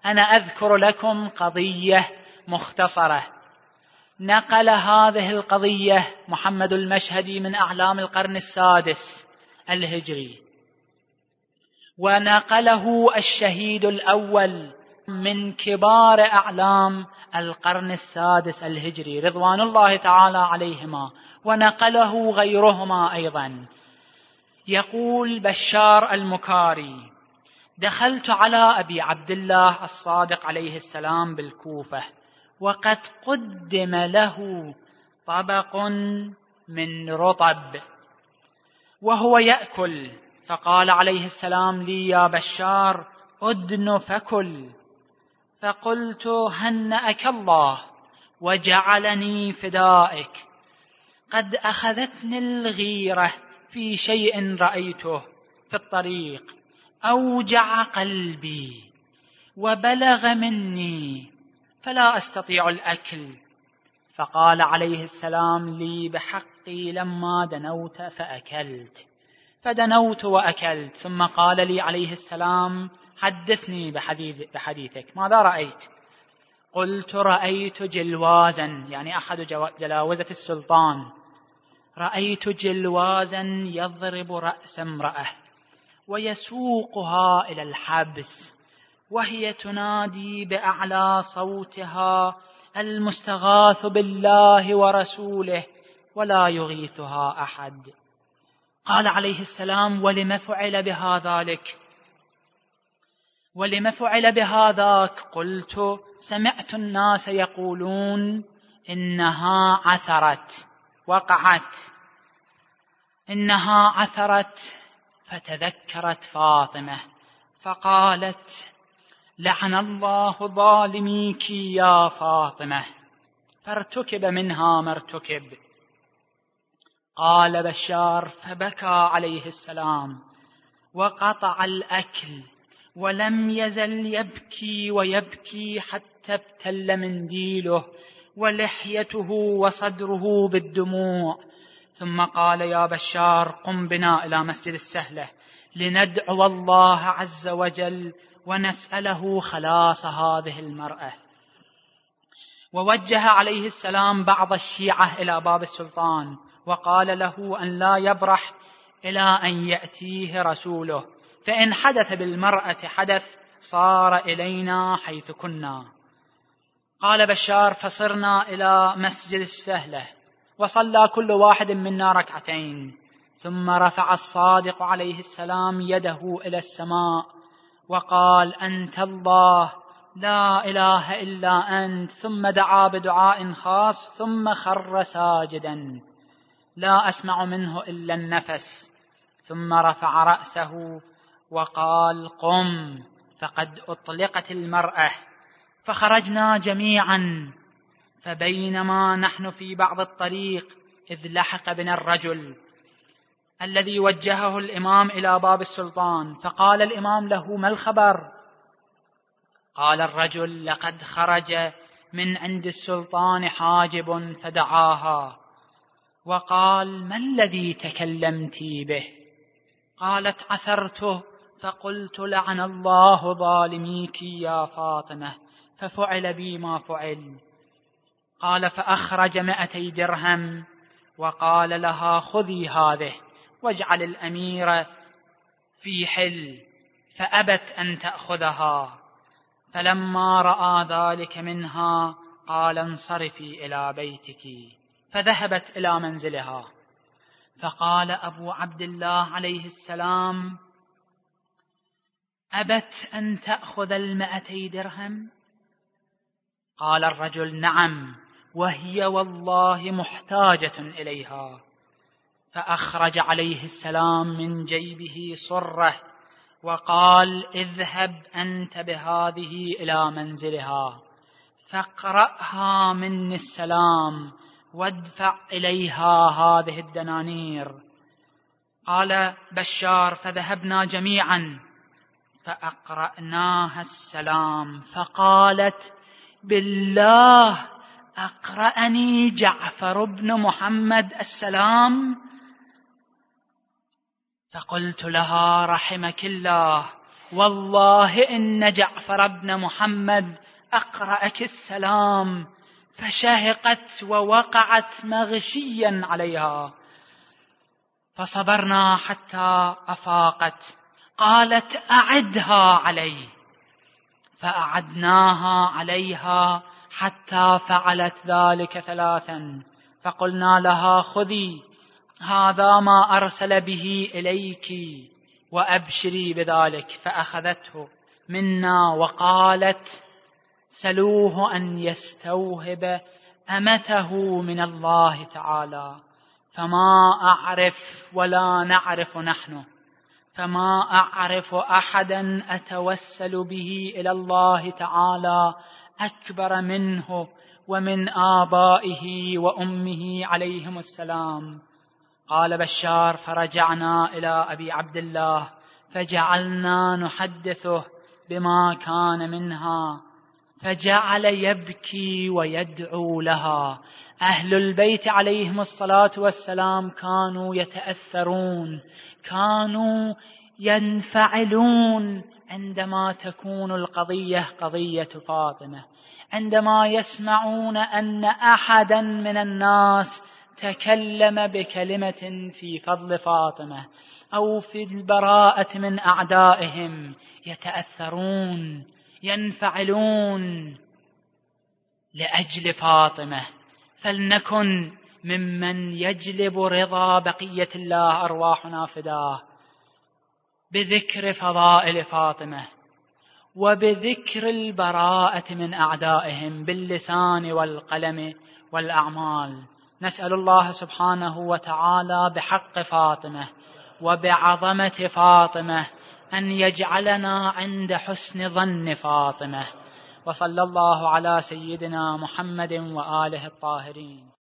أنا أذكر لكم قضية مختصرة. نقل هذه القضية محمد المشهدي من أعلام القرن السادس الهجري، ونقله الشهيد الأول من كبار أعلام القرن السادس الهجري رضوان الله تعالى عليهما، ونقله غيرهما أيضا. يقول بشار المكاري: دخلت على أبي عبد الله الصادق عليه السلام بالكوفة، وقد قدم له طبق من رطب وهو يأكل، فقال عليه السلام لي: يا بشار أدن فكل. فقلت: هنأك الله وجعلني فدائك، قد أخذتني الغيرة في شيء رأيته في الطريق أوجع قلبي وبلغ مني فلا أستطيع الأكل. فقال عليه السلام لي بحقي لما دنوت فأكلت، فدنوت وأكلت. ثم قال لي عليه السلام: حدثني بحديثك، ماذا رأيت؟ قلت: رأيت جلوازا، يعني أحد جلاوزة السلطان، رأيت جلوازا يضرب رأس امرأة ويسوقها إلى الحبس، وهي تنادي بأعلى صوتها المستغاث بالله ورسوله ولا يغيثها أحد. قال عليه السلام: ولم فعل بهذاك؟ ولم فعل بهذاك؟ قلت: سمعت الناس يقولون إنها عثرت، وقعت، إنها عثرت. فتذكرت فاطمة فقالت: لعن الله ظالميك يا فاطمة، فارتكب منها ما ارتكب. قال بشار: فبكى عليه السلام وقطع الأكل، ولم يزل يبكي ويبكي حتى ابتل منديله ولحيته وصدره بالدموع. ثم قال: يا بشار قم بنا إلى مسجد السهلة لندعو الله عز وجل ونسأله خلاص هذه المرأة. ووجه عليه السلام بعض الشيعة إلى باب السلطان، وقال له أن لا يبرح إلى أن يأتيه رسوله، فإن حدث بالمرأة حدث صار إلينا حيث كنا. قال بشار: فصرنا إلى مسجد السهلة، وصلى كل واحد منا ركعتين، ثم رفع الصادق عليه السلام يده إلى السماء وقال: أنت الله لا إله إلا أنت، ثم دعا بدعاء خاص، ثم خر ساجدا لا أسمع منه إلا النفس، ثم رفع رأسه وقال: قم، فقد أطلقت المرأة. فخرجنا جميعا، فبينما نحن في بعض الطريق إذ لحق بنا الرجل الذي وجهه الإمام إلى باب السلطان، فقال الإمام له: ما الخبر؟ قال الرجل: لقد خرج من عند السلطان حاجب فدعاها وقال: ما الذي تكلمت به؟ قالت: عثرته فقلت: لعن الله ظالميك يا فاطمة، ففعل بي ما فعل. قال: فأخرج 200 درهم وقال لها: خذي هذه واجعل الأمير في حل، فأبت أن تأخذها. فلما رأى ذلك منها قال: انصرفي إلى بيتك، فذهبت إلى منزلها. فقال أبو عبد الله عليه السلام: أبت أن تأخذ 200 درهم؟ قال الرجل: نعم، وهي والله محتاجة إليها. فأخرج عليه السلام من جيبه صرة وقال: اذهب أنت بهذه إلى منزلها، فاقرأها مني السلام وادفع إليها هذه الدنانير. قال بشار: فذهبنا جميعا فأقرأناها السلام، فقالت: بالله أقرأني جعفر بن محمد السلام؟ فقلت لها: رحمك الله، والله إن جعفر بن محمد أقرأك السلام، فشهقت ووقعت مغشيا عليها، فصبرنا حتى أفاقت. قالت أعدها علي، فأعدناها عليها حتى فعلت ذلك 3، فقلنا لها خذي هذا ما أرسل به إليك وأبشري بذلك، فأخذته منا وقالت سلوه أن يستوهب أمته من الله تعالى، فما أعرف ولا نعرف نحن، فما أعرف أحدا أتوسل به إلى الله تعالى أكبر منه ومن آبائه وأمه عليهم السلام. قال بشار فرجعنا إلى أبي عبد الله فجعلنا نحدثه بما كان منها، فجعل يبكي ويدعو لها. أهل البيت عليهم الصلاة والسلام كانوا يتأثرون، كانوا ينفعلون عندما تكون القضية قضية فاطمة، عندما يسمعون أن أحدا من الناس تكلم بكلمة في فضل فاطمة أو في البراءة من أعدائهم، يتأثرون ينفعلون لأجل فاطمة. فلنكن ممن يجلب رضا بقية الله أرواحنا فداه بذكر فضائل فاطمة وبذكر البراءة من أعدائهم باللسان والقلم والأعمال. نسأل الله سبحانه وتعالى بحق فاطمة وبعظمة فاطمة أن يجعلنا عند حسن ظن فاطمة. وصلى الله على سيدنا محمد وآله الطاهرين.